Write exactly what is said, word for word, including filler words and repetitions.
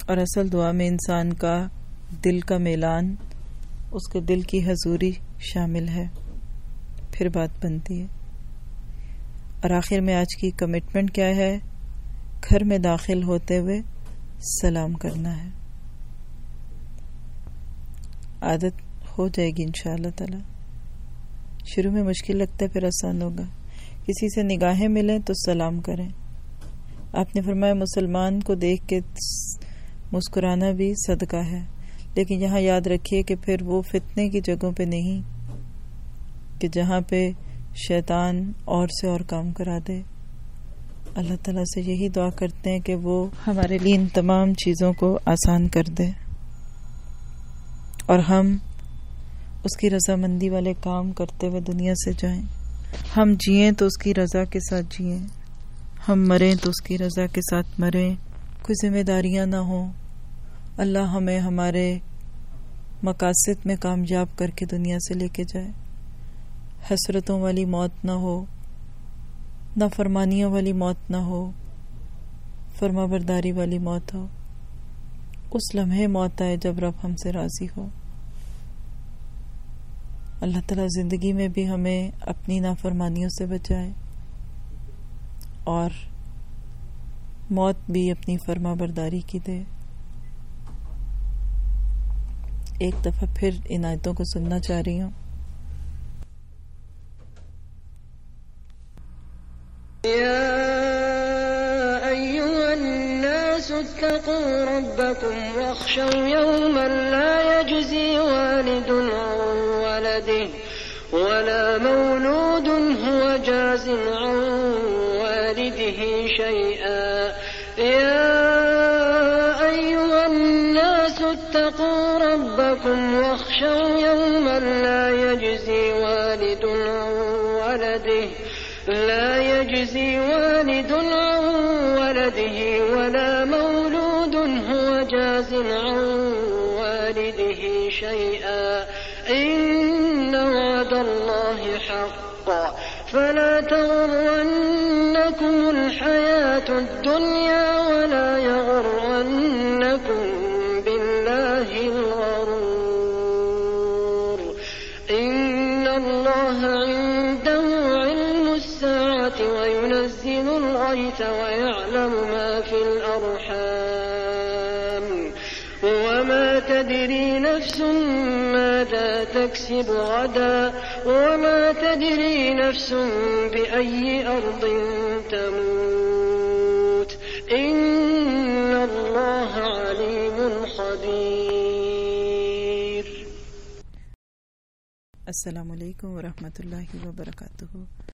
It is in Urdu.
اور اصل دعا میں انسان کا دل کا میلان، اس کے دل کی حضوری شامل ہے، پھر بات بنتی ہے۔ اور آخر میں آج کی کمٹمنٹ کیا ہے؟ گھر میں داخل ہوتے ہوئے سلام کرنا ہے۔ عادت ہو جائے گی انشاءاللہ تعالی۔ شروع میں مشکل لگتا ہے، پھر آسان ہوگا۔ کسی سے نگاہیں ملیں تو سلام کریں۔ آپ نے فرمایا مسلمان کو دیکھ کے مسکرانا بھی صدقہ ہے، لیکن یہاں یاد رکھیے کہ پھر وہ فتنے کی جگہوں پہ نہیں کہ جہاں پہ شیطان اور سے اور کام کرا دے۔ اللہ تعالیٰ سے یہی دعا کرتے ہیں کہ وہ ہمارے لیے ان تمام چیزوں کو آسان کر دے اور ہم اس کی رضامندی والے کام کرتے ہوئے دنیا سے جائیں۔ ہم جئیں تو اس کی رضا کے ساتھ جئیں، ہم مریں تو اس کی رضا کے ساتھ مریں، کوئی ذمہ داریاں نہ ہوں۔ اللہ ہمیں ہمارے مقاصد میں کامیاب کر کے دنیا سے لے کے جائے۔ حسرتوں والی موت نہ ہو، نافرمانیوں والی موت نہ ہو، فرما برداری والی موت ہو۔ اس لمحے موت آئے جب رب ہم سے راضی ہو۔ اللہ تعالیٰ زندگی میں بھی ہمیں اپنی نافرمانیوں سے بچائے اور موت بھی اپنی فرما برداری کی دے۔ ایک دفعہ پھر ان آیتوں کو سننا چاہ رہی ہوں۔ يا أيها الناس اتقوا ربكم واخشوا يوما لا يجزي والد عن ولده ولا مولود هو جاز عن والده شيئا يا أيها الناس اتقوا ربكم واخشوا يوما لا يجزي والد عن ولده لا يجزي والد عن ولده ولا مولود هو جاز عن والده شيئا إن وعد الله حق فلا تغرنكم الحياة الدنيا ولا يغرنكم بالله الغرور إن الله عنده وينزل الغيث ويعلم ما في الأرحام وما تدري نفس ماذا تكسب غدا وما تدري نفس بأي أرض تموت إن الله عليم خبير۔ السلام علیکم ورحمۃ اللہ وبرکاتہ۔